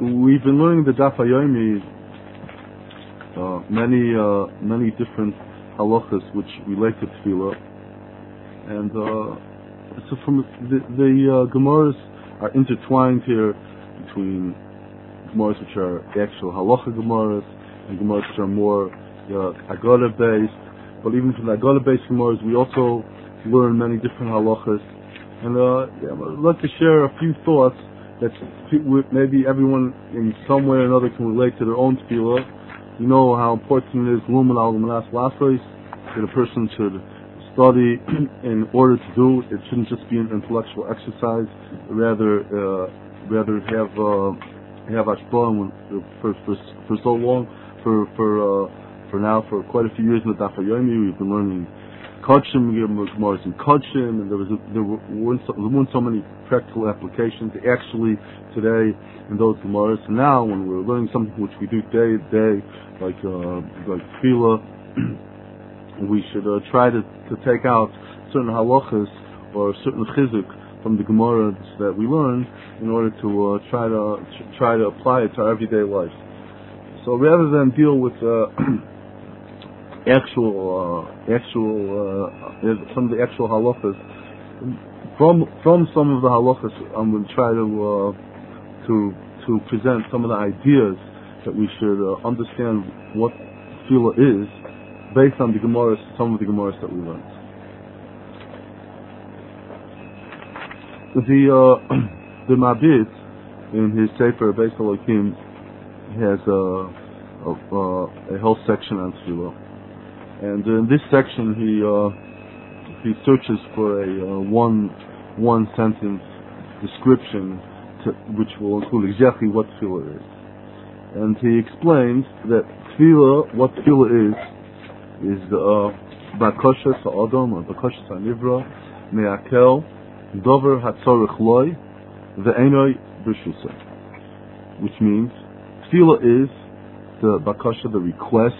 we've been learning the Daf Hayomi, many different halachas which relate to tefillah, and so from the Gemaras are intertwined here between Gemaras which are actual halacha Gemaras and Gemaras which are more Agada based. But even from the Agada based Gemaras, we also learn many different halachas. And I'd like to share a few thoughts that maybe everyone in some way or another can relate to their own tefillah. You know how important it is, that a person should study in order to do. It shouldn't just be an intellectual exercise, rather have ashbah for so long, for now, for quite a few years in the Daf Hayomi, we've been learning Kodshim, Gemaras in Kodshim, and there weren't so many practical applications actually today in those Gemaras. And now, when we're learning something which we do day to day, like tefillah, we should try to take out certain halachas or certain chizuk from the Gemaras that we learn in order to try to apply it to our everyday life. So rather than deal with some of the actual halachas, from some of the halachas, I'm going to try to present some of the ideas that we should understand what tefillah is, based on the Gemaras, some of the Gemaras that we learned. The Mabit in his Sefer Beis Elokim has a whole section on tefillah. And in this section, he searches for a one sentence description which will include exactly what tefillah is. And he explains that what tefillah is bakosha sa'adam or bakosha sa'nivra me'akel dover hatzorich loy ve'enoi b'shusa, which means tefillah is the bakosha, the request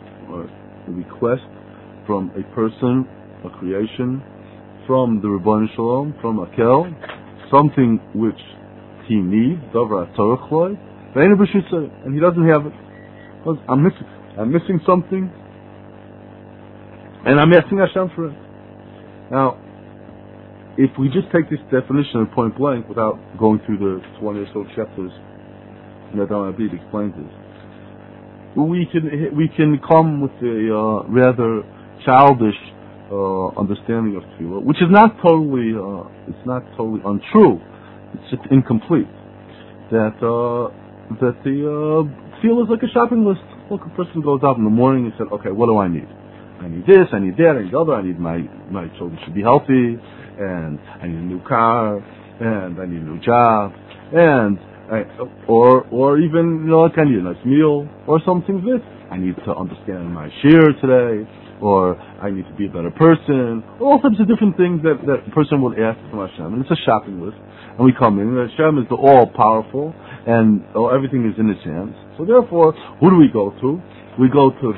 from a person, a creation, from the Rebbeinu Shalom, from Akel, something which he needs, Davar HaTorach Loi, and he doesn't have it. Because I'm missing something, and I'm asking Hashem for it. Now, if we just take this definition at point blank without going through the 20 or so chapters that Abid explains this, we can come with a rather childish understanding of tefillah, which is not totally untrue. It's just incomplete. That the tefillah is like a shopping list. Look, a person goes out in the morning and said, "Okay, what do I need? I need this, I need that, I need the other. I need my children should be healthy, and I need a new car, and I need a new job, and." Or even, like, I need a nice meal, or something that I need to understand my share today, or I need to be a better person, all types of different things that a person would ask from Hashem. And it's a shopping list. And we come in, and Hashem is the all-powerful, and everything is in His hands. So therefore, who do we go to? We go to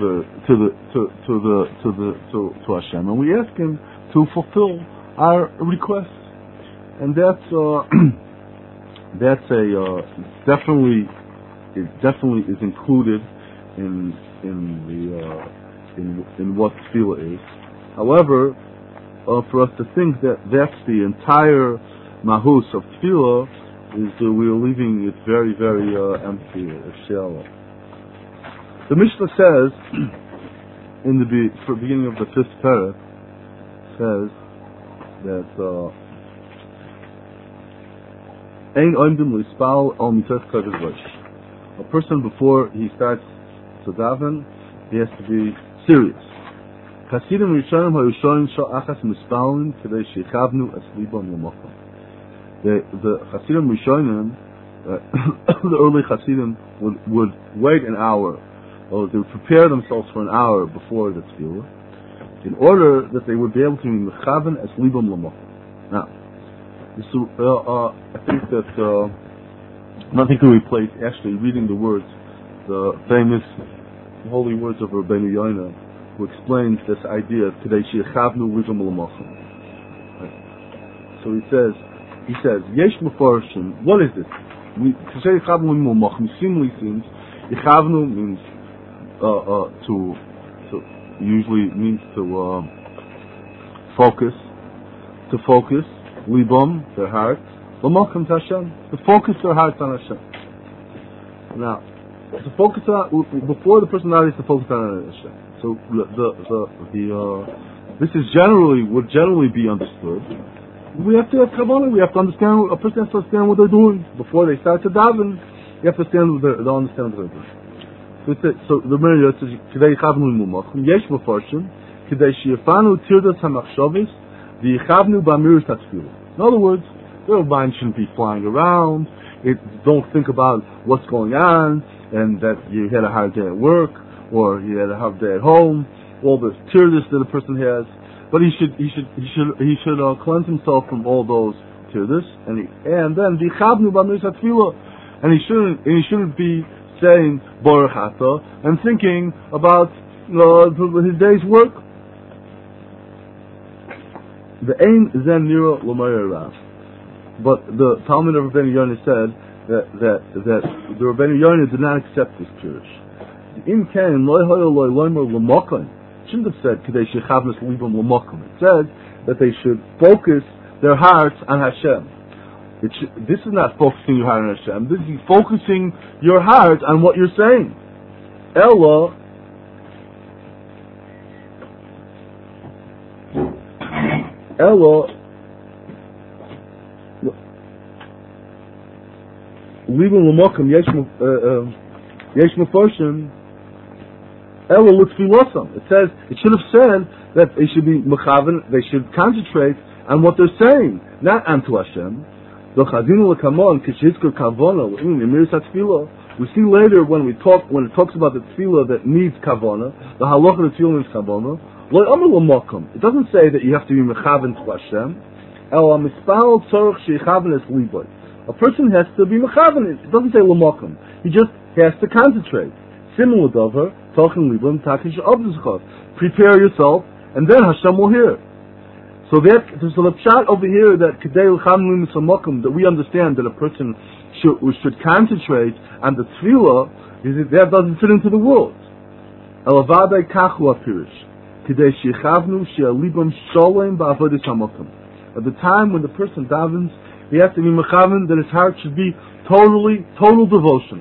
Hashem, and we ask Him to fulfill our requests. And that's definitely is included in what tefillah is. However, for us to think that that's the entire mahus of tefillah, is we're leaving it very, very empty, shallow. The Mishnah says in the beginning of the 5th parak, says that a person, before he starts to daven, he has to be serious. The Chasidim Rishonim, the early Chasidim would wait an hour, or they would prepare themselves for an hour before the tefillah, in order that they would be able to be mechaven as libam l'mocham. Now, I think that nothing can replace actually reading the words, the famous holy words of Rabbeinu Yonah, who explains this idea today. She'echavnu libam l'mocham. So he says, Yesh Mefarshim. What is this? seemingly seems Yechavnu means to usually means to focus, libam, their hearts, l'mokum to Hashem, to focus their hearts on Hashem. Now, to focus on, before the personality is to focus on Hashem. So this is would generally be understood. We have to have kavanah. We have to understand. A person has to understand what they're doing before they start to daven. You have to understand what they're doing. So the Meir says, "Kidei chavnu mumachim yesh mefarshim kidei sheyafanu tirdas hamachshavos v'yichavnu b'amirus hatfilah." In other words, their mind shouldn't be flying around. Don't think about what's going on and that you had a hard day at work or you had a hard day at home. All the tirdas that a person has. But he should cleanse himself from all those tirdas, and then v'yichavnu b'amirus hatfilah, and he shouldn't be saying Baruch Atah and thinking about his day's work. The aim zen nira l'mayir rav. But the Talmud of Rabbeinu Yonah said that the Rabbeinu Yonah did not accept this pirush. In kain loy hoyo loy loymer l'mokan. Shouldn't have said kidei shechavnus libam l'mokan. It said that they should focus their hearts on Hashem. This is not focusing your heart on Hashem. This is focusing your heart on what you're saying. Ella libam l'mokan yesh mefarshim. Ella l'tfilosam. It says, it should have said that they should be mechaven, they should concentrate on what they're saying, not unto Hashem. We see later when it talks about the tefillah that needs kavana, the halacha of the tefillah needs kavana. It doesn't say that you have to be mechaven to Hashem. A person has to be mechaven. It doesn't say l'mokum. He just has to concentrate. Similar dover, prepare yourself, and then Hashem will hear. So there's a shot over here that that we understand that a person should concentrate on the tefillah. That doesn't fit into the world. At the time when the person davens, he has to be mechaven that his heart should be total devotion.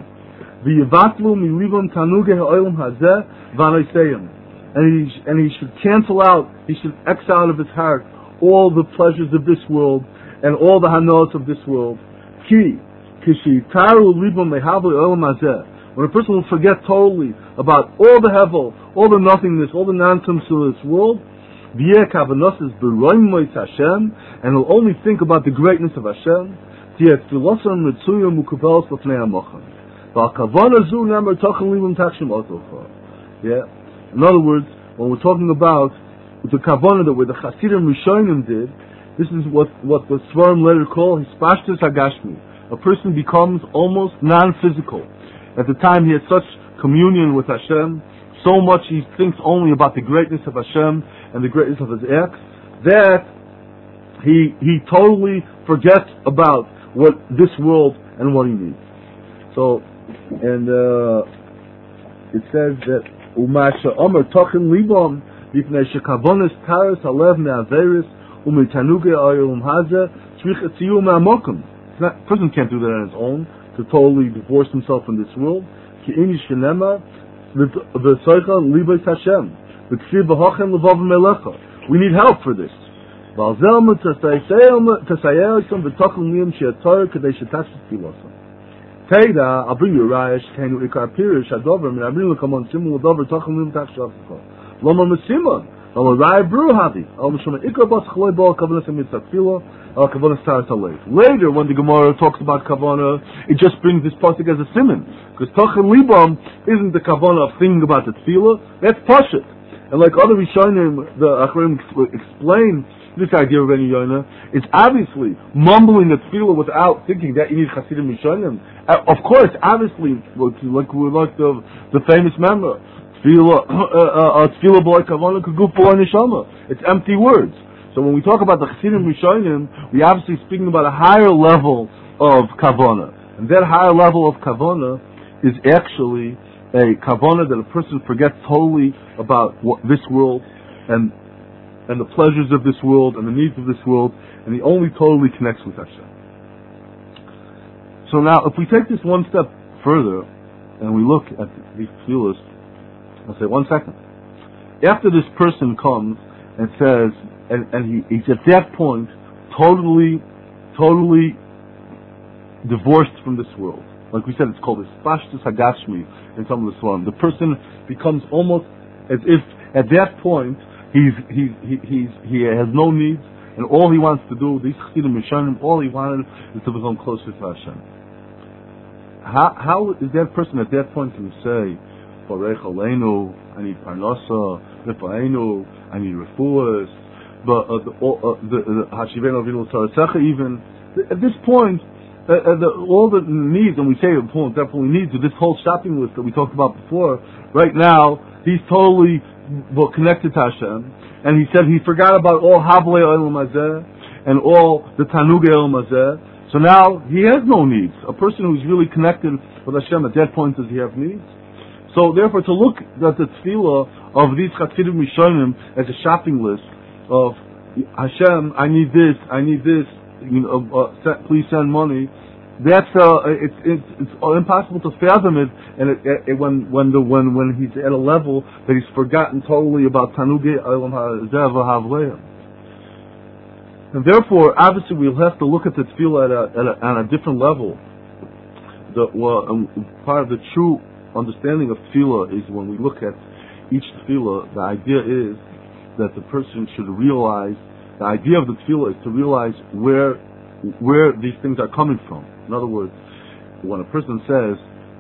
And he should cancel out, he should exile out of his heart all the pleasures of this world and all the hanos of this world. When a person will forget totally about all the hevel, all the nothingness, all the nonsense of this world, and he'll only think about the greatness of Hashem. Yeah. In other words, when we're talking about the kavanah that where the Chasidim Rishonim did, this is what the Svarim later call hispashtus hagashmi. A person becomes almost non-physical. At the time he had such communion with Hashem, so much he thinks only about the greatness of Hashem and the greatness of His acts, that he totally forgets about what this world and what he needs. So, and it says that Umasha Omer Tochin Libam Bifnei Shekavonis Taras Halev Me'averis Umitanuge Ayolum Haza Tzrich Etziyu Me'amokum. A person can't do that on his own, to totally divorce himself from this world. Ki Ini Shenema V'Soicha Libay Hashem V'Ksiv V'Hochem Levav Melecha. We need help for this. Valzelma Tasayelsom V'Tochin Liam She'ator Kadei Shetachis Pilosam. Teida, I'll bring you a rash, Kainu Ikar Pirish, Adover, and I bring you a common Simul Adover, Tochem Lim Takshafko. Loma Mesiman, Loma Rai Bruhavi, Al Mishoma Ikar Bas Chaloi Bal Kavanas and Mitzakfilo, Al Kavanas Taras Alev. Later, when the Gemara talks about Kavana, it just brings this pasuk as a simon, because Tochem Libam isn't the Kavana of thinking about the Tefillah, that's Pashut. And like other Rishonim, the Achrim explain this idea of Rabbeinu Yonah, is obviously mumbling the tefillah without thinking that you need Chasidim Rishonim. Of course, obviously, like the famous member, tefillah b'lei kavana k'guf b'lei neshama. It's empty words. So when we talk about the Chasidim Rishonim, we obviously speaking about a higher level of kavana. And that higher level of kavanah is actually a kavanah that a person forgets totally about this world and the pleasures of this world and the needs of this world, and he only totally connects with Hashem. So now, if we take this one step further and we look at these tefillos, I'll say, 1 second. After this person comes and says, and he's at that point totally divorced from this world. Like we said, it's called Ispashtus Hagashmi in some of the Svarim. The person becomes almost as if at that point he has no needs, and all he wants to do, these Chassidim Mishanim, all he wanted is to become closer to Hashem. How is that person at that point can say, Barech Aleinu, I need Parnasa, Rifainu, I need Refuas, but the Hashivenu Avinu Tarasecha even, at this point, all the needs, and we say definitely needs, with this whole shopping list that we talked about before, right now, he's totally connected to Hashem, and he said he forgot about all Havlei Olam Hazeh, and all the Tanugei Olam Hazeh, so now he has no needs. A person who's really connected with Hashem at that point, does he have needs? So therefore, to look at the tefillah of these Chassidim Rishonim as a shopping list of Hashem, I need this, please send money. That's it's impossible to fathom it, and when he's at a level that he's forgotten totally about Tanugei Olam Hazeh v'Havleim. And therefore, obviously, we'll have to look at the tefillah on a different level. Part of the true understanding of tefillah is when we look at each tefillah, the idea is that the person should realize, the idea of the tefillah is to realize where these things are coming from. In other words, when a person says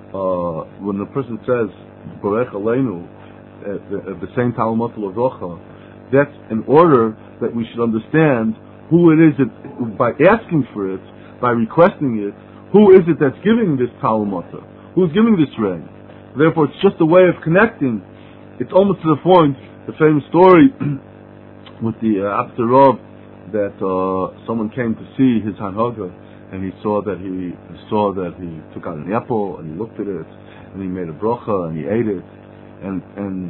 Barech Aleinu at the same Talmud L'Rocha, that's in order that we should understand who it is that, by asking for it, by requesting it, who is it that's giving this Talmud? Who's giving this rain? Therefore, it's just a way of connecting. It's almost to the point, the famous story with the Abderov, that someone came to see his Hanhaga, and he saw that he took out an apple and he looked at it and he made a bracha and he ate it, and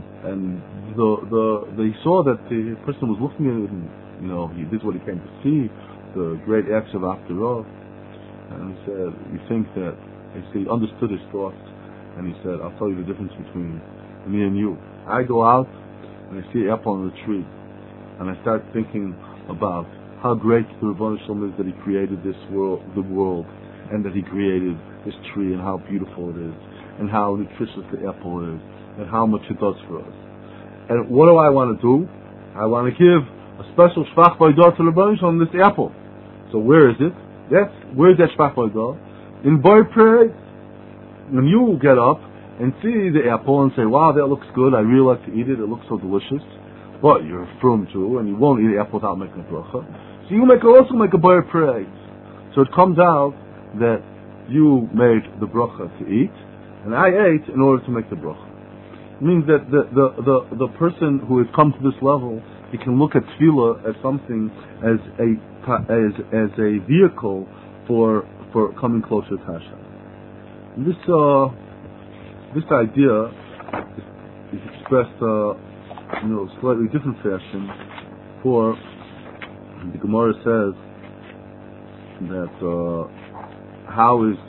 he saw that the person was looking at it, and this is what he came to see, the great acts of Abderov, and he said, you think that, he understood his thoughts, and he said, I'll tell you the difference between me and you. I go out and I see an apple on the tree, and I start thinking about how great the Rebbeinu Shalom is that he created the world, and that he created this tree, and how beautiful it is, and how nutritious the apple is, and how much it does for us. And what do I want to do? I want to give a special Shvach B'Odah to the Rebbeinu Shalom, this apple. So where is it? Where's that Shvach B'Odah? In Boy Praise. When you get up and see the apple and say, wow, that looks good, I really like to eat it, it looks so delicious, but you're a frum Jew, and you won't eat the apple without making a bracha, so you also make a Boy Praise. So it comes out that you made the bracha to eat, and I ate in order to make the bracha. It means that the person who has come to this level, he can look at tefillah as something, as a vehicle for coming closer to Hashem. And this idea is expressed slightly different fashion. For the Gemara says that how is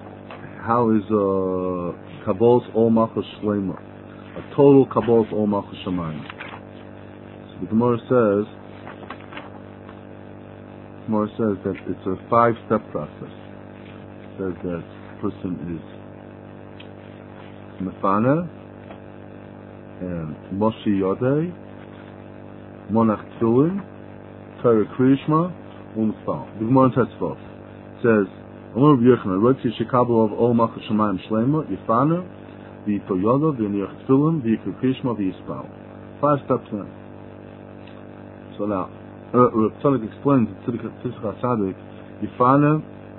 Kabbalas Ol Malchus Shlema, a total Kabbalas Ol Malchus Shamayim. So the Gemara says that it's a 5-step process. It says that the person is Mefana and Moshe Yodei, Monach Tefillin, Torah Kriyishma, U'Mifal. The Gemara in Tetzvot says, Amar Rabbi Yochanan, Rotzi Shekabel of Ol Malchus Shamayim Shlema, Yifana, V'Yito Yodo, V'Yoniach Tefillin, V'Yikra Kriyishma, V'Yispal. 5 steps in. So now, Rav Tzadok explains in Tziduk HaTzadik, Yifana,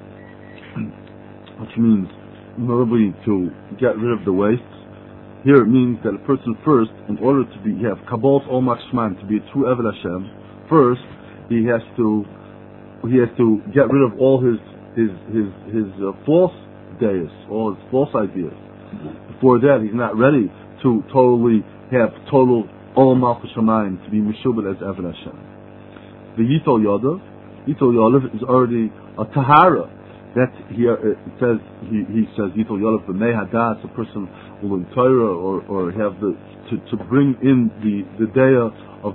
which means normally to get rid of the wastes. Here it means that a person first, in order to have Kabbalas Ol Malchus Shamayim, to be a true Eved Hashem, first he has to get rid of all his false deis, all his false ideas. Before that, he's not ready to totally have total Olam Malchus Shamayim, to be Meshubed as Eved Hashem. The Yitol Yadav is already a Tahara. That here it says he says Yitol Yadav b'mei hadas, a person will learn Torah or have to bring in the daya of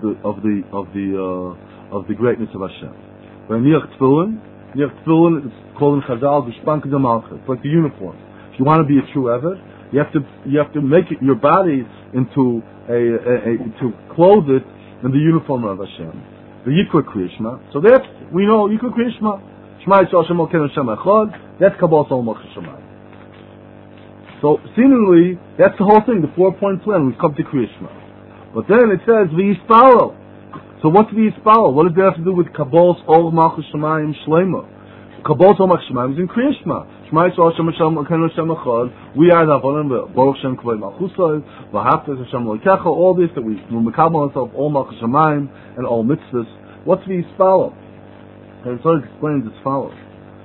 the greatness of Hashem. But Niach Tefillin is called in Chazal Geshpanka de Malchus. It's like the uniform. If you want to be a true Eved, you have to make it your body into to clothe it in the uniform of Hashem. The Yikra Kriyishma. So that's, we know Yikra Kriyishma. Shema Yisrael Hashem Elokeinu Hashem Echad. That's Kabbalah Olam Malchus Shamayim. So seemingly that's the whole thing, the 4-point plan. We've come to Kriyishma. But then it says V'yisparo. So what's V'yisparo? What does that have to do with Kabbalah Olam Malchus Shamayim Shlema? Kabbalah Olam Malchus Shamayim is in Kriyishma. Shema Yisrael Hashem Elokeinu Hashem Echad. We are the Avonim Baruch Shem Kvei Malchusay V'Haftas Hashem Elokecha. All this that we Mekabel ourselves all Malchus Shamayim and all mitzvahs. What's V'yisparo? And it sort of explains as follows: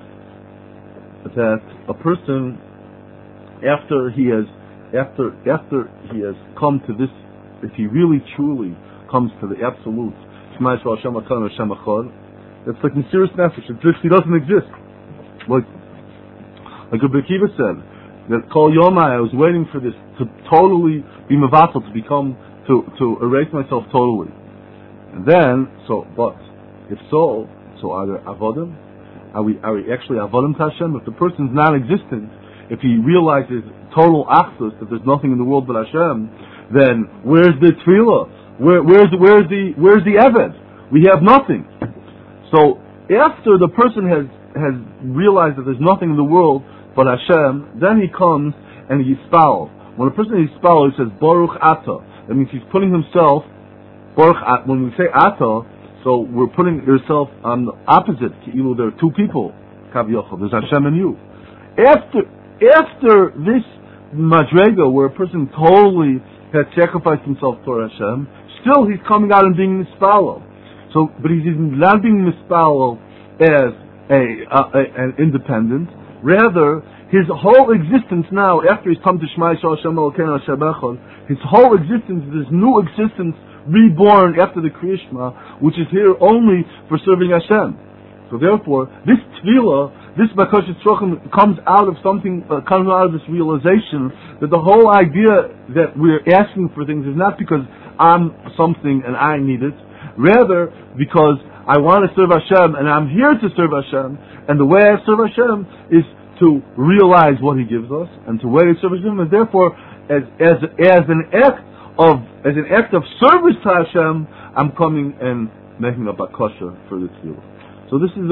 that a person, after he has come to this, if he really truly comes to the absolute Shema Yisrael Hashem Elokeinu Hashem Echad, it's like Mesiras Nefesh. It's just he doesn't exist. Like Rabbi Akiva said, that Kol Yomai, I was waiting for this to totally be mevatel, to become, to erase myself totally. And then, but if so are there avodim? Are we actually avodim to Hashem? If the person's non-existent, if he realizes total achdus, that there's nothing in the world but Hashem, then where's the tefillah? Where's the Eved? We have nothing. So after the person has realized that there's nothing in the world but Hashem, then he comes and he yispal. When a person yispal, he says Baruch Ata. That means he's putting himself Baruch Ata. When we say Ata, so we're putting yourself on the opposite. There are two people. There's Hashem and you. After this madrega, where a person totally has sacrificed himself for Hashem, still he's coming out and being mispalo. So, but he's not being mispalo as an independent. Rather, his whole existence now, after he's come to Shema Yisrael Hashem Elokeinu Hashem Echad, his whole existence, this new existence, reborn after the Kriyishma, which is here only for serving Hashem. So therefore, this tefillah, this Bakashat Tzrochim comes out of something, comes out of this realization that the whole idea that we're asking for things is not because I'm something and I need it, rather because I want to serve Hashem and I'm here to serve Hashem, and the way I serve Hashem is to realize what He gives us, and the way I serve Hashem, and therefore, as an act of service to Hashem, I'm coming and making a bakasha for this tefillah. So this is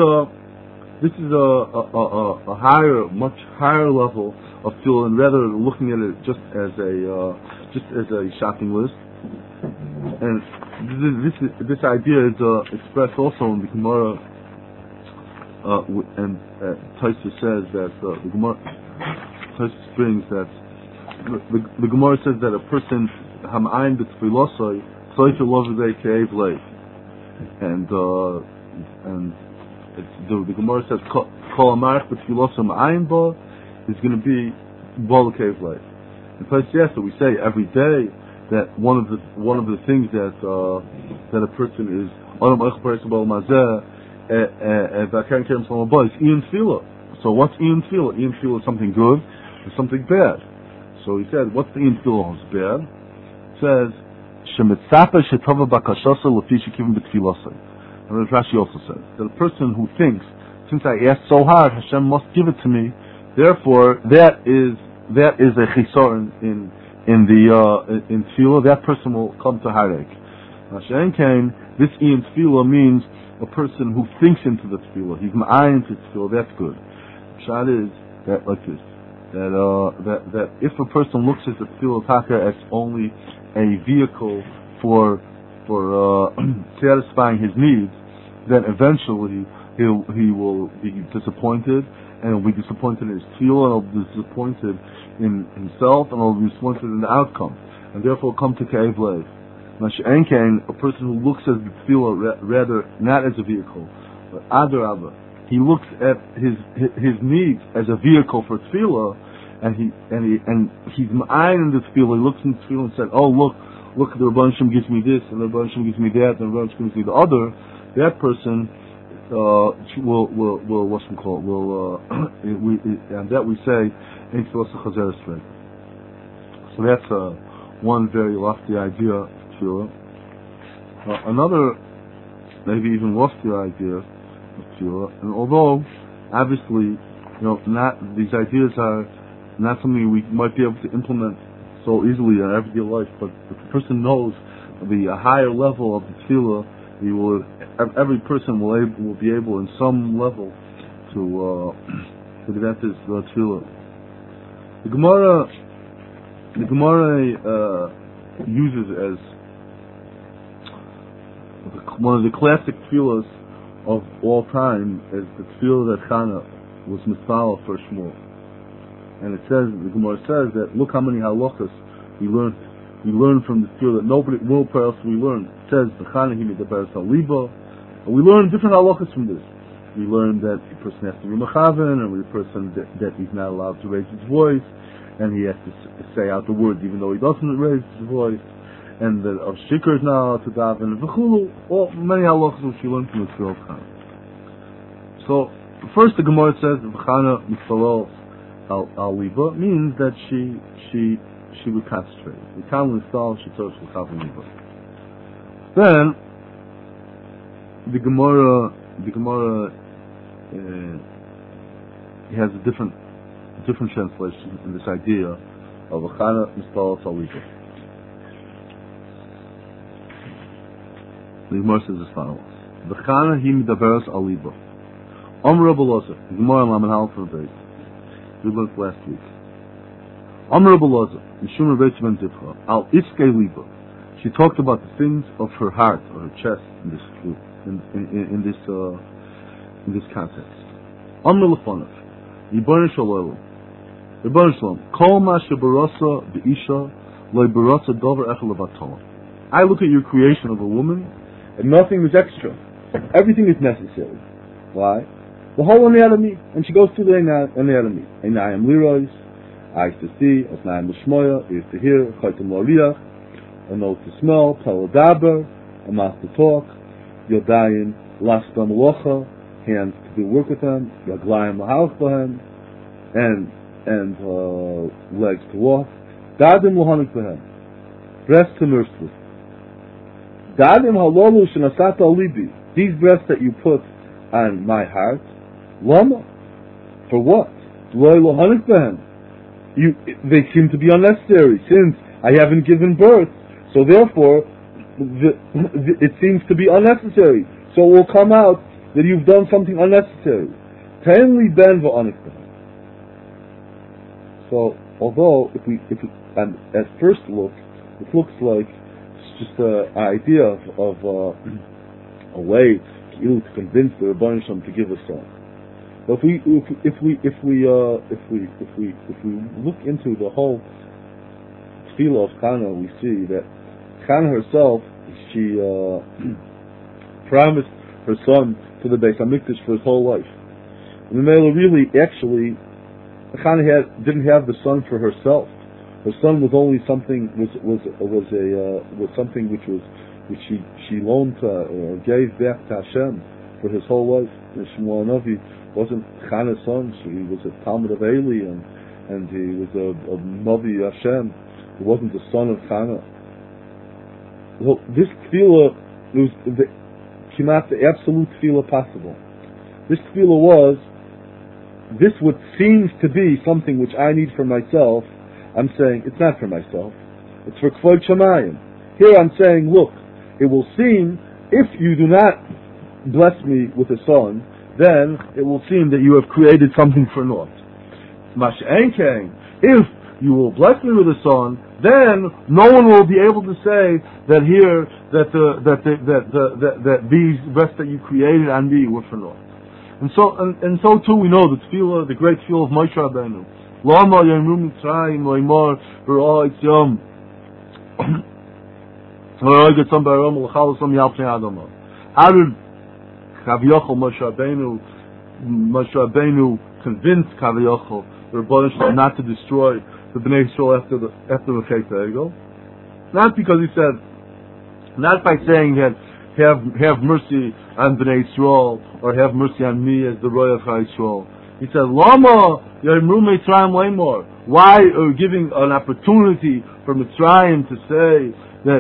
a higher, much higher level of tefillah, and rather looking at it just as a shopping list. And this idea is expressed also in the Gemara, and Tosfos says that the Gemara Tosfos brings that the Gemara says that a person hamayin b'tefilosai tzayif lovei ke'ev leif, and the Gemara says kol amarich b'tefilosai hamayin ba is going to be bol ke'ev leif. And plus, yes, so we say every day that one of the things that a person is adam oich paris b'ol mazeh v'akarin kerem salom ba is iyon tefillah. So what's iyon tefillah? Iyon tefillah is something good or something bad. So he said, what's the iyon tefillah is bad? It says shemitzaper shetova bakashasa lefi shekivim b'tefilosai. And Rashi also says that a person who thinks, since I asked so hard, Hashem must give it to me. Therefore, that is a chisaron in tefillah. That person will come to harek. Now, she'en kain, this iyon tefillah means a person who thinks into the tefillah. He's ma'ayin to tefillah. That's good. Shad is that like this. That if a person looks at the tefillah taka as only a vehicle for satisfying his needs, then eventually he will be disappointed, and he'll be disappointed in his tefillah, and he'll be disappointed in himself, and he'll be disappointed in the outcome, and therefore come to Ka'ev Lev. Mashiach Enkein, a person who looks at the tefillah rather not as a vehicle, but adarabah, he looks at his needs as a vehicle for tefillah, and he's ma'ayin in the tefillah. He looks in the tefillah and said, "Oh, look, the Rebbeinu Shem gives me this, and the Rebbeinu Shem gives me that, and the Rebbeinu Shem gives me the other." That person will what's it called? And that we say in tefillah chazer straight. So that's one very lofty idea of tefillah. Another, maybe even loftier idea of tefillah, and although obviously, not these ideas are not something we might be able to implement so easily in everyday life, but if the person knows the higher level of the tefillah, every person will be able in some level to grant his tefillah. The Gemara uses as one of the classic tefillahs of all time is the tefillah that Chana was mitzvah for Shmuel. And the Gemara says that look how many halachas we learned from the tefillah that nobody else we learned. It says the Chana he made the beres haliba, and we learned different halachas from this. We learned that the person has to be mechaven, and the person that he's not allowed to raise his voice, and he has to say out the words even though he doesn't raise his voice, and that of shikr is not allowed to daven, and v'chulu, many halachas which we learned from the tefillah of Chana. So first the Gemara says that Chana mitzvah al-liba means that she would concentrate. The Kama install she told l'chav liba. Then the Gemara has a different translation in this idea of a Chana mitzvah al-liba. The Gemara says as follows: the Chana he midaberes al-liba. Amr Rabbi Elazar, the Gemara Laman Halal for the base. We learned last week. Amr Rabbi Elazar, Mishum Rebbeitz ben Zivcha, Al Iskei Liba. She talked about the things of her heart or her chest in this context. Amr Lefonav, Yibon Shalom, Kol Ma Shebarasa Beisha Lo Barasa Dover Echel Levatol. I look at your creation of a woman, and nothing is extra. Everything is necessary. Why? The whole anatomy, and she goes through the anatomy. Einayim lirois, eyes to see, osnayim l'shmoya, ears to hear, chaytim l'oriach, a nose to smell, pel daber, a mouth to talk, yodayim lastam locha, hands to do work with them, yaglayim l'halach b'hem, and legs to walk, dadim l'honik b'hem, breasts to nurse with. Dadim halolu shenasata alibi, these breasts that you put on my heart, lama, for what? They seem to be unnecessary since I haven't given birth, so therefore it seems to be unnecessary. So it will come out that you've done something unnecessary. So although if we at first look, it looks like it's just an idea of a way to convince the Rebbeinu Shem to give a son. But if we look into the whole tefillah of Chana, we see that Chana herself, she promised her son to the Beis Hamikdash for his whole life. And the Mela really, actually, Chana didn't have the son for herself. Her son was only something was something which she loaned or gave back to Hashem for his whole life. And Shmuel Navi wasn't Chana's son; he was a Talmud of Eli, and he was a Navi Hashem. He wasn't the son of Chana. So this tefillah was the absolute tefillah possible. This tefillah was this what seems to be something which I need for myself. I'm saying it's not for myself; it's for Kvod Shamayim. Here I'm saying, look, it will seem if you do not bless me with a son, then it will seem that you have created something for naught. If you will bless me with a son, then no one will be able to say that these breasts that you created on me were for naught. And so too we know the tefillah, the great tefillah of Moshe Rabbeinu. Lama yemru mitzrayim loymar v'ra'ah itziyam. How did Chav Yochel Moshe Rabbeinu Moshe Rabbeinu convinced Kaviyachol, the Rebbeinu Shalom, not to destroy the Bnei Yisrael after the Chet HaEgel. Not because he said, not by saying that have mercy on Bnei Yisrael or have mercy on me as the Roy of Yisrael. He said, Lama Yemru Mitzrayim Lemor. Why are you giving an opportunity for Mitzrayim to say that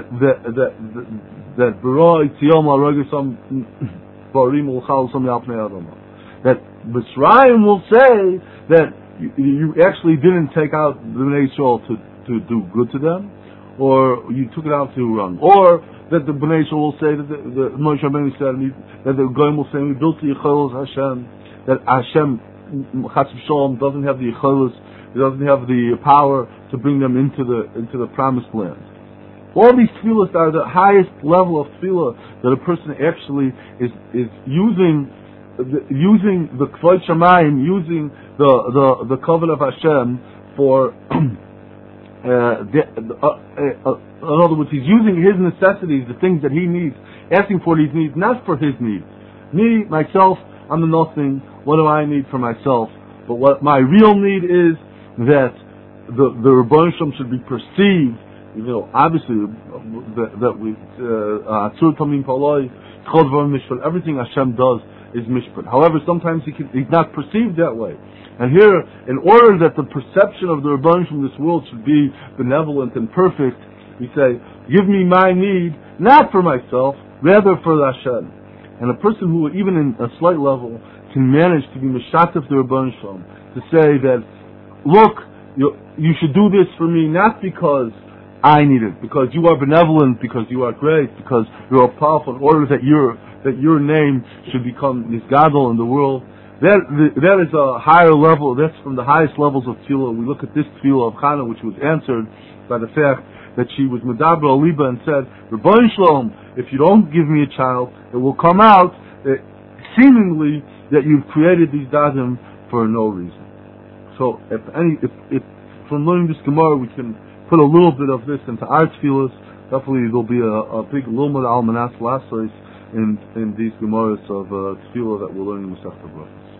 B'ro Yitziyom L'Rogesam Barim L'Chalosam Yalpnei Adama? That Mitzrayim will say that you actually didn't take out the Bnei Yisrael to do good to them, or you took it out to wrong, or that the Bnei Yisrael will say that the Moshe Rabbeinu said that the Goyim will say we built the Yicholos Hashem, that Hashem Chas v'Sholom doesn't have the Yicholos, he doesn't have the power to bring them into the promised land. All these tefillahs are the highest level of tefillah that a person actually is using the Kvod Shamayim, using the covenant of Hashem for. In other words, he's using his necessities, the things that he needs, asking for these needs, not for his needs. Me, myself, I'm the nothing. What do I need for myself? But what my real need is that the Rebbeinu Shalom should be perceived. Obviously, that we everything Hashem does is mishpat. However, sometimes he's not perceived that way. And here, in order that the perception of the Rebbeinu from this world should be benevolent and perfect, we say, give me my need, not for myself, rather for Hashem. And a person who, even in a slight level, can manage to be Meshatif the Rebbeinu Shalom, to say that, look, you should do this for me, not because I need it, because you are benevolent, because you are great, because you are powerful, in order that your name should become Nisgadol in the world. That is a higher level. That's from the highest levels of tefillah. We look at this tefillah of Chana, which was answered by the fact that she was Medaber Aliba and said, Rebbeinu Shalom, if you don't give me a child, it will come out seemingly that you've created these dadim for no reason. So, if from learning this Gemara we can put a little bit of this into our tefillahs, definitely there'll be a big lumad al manas lasos in these Gemaras of tefillah that we're learning in Masechta Brachos.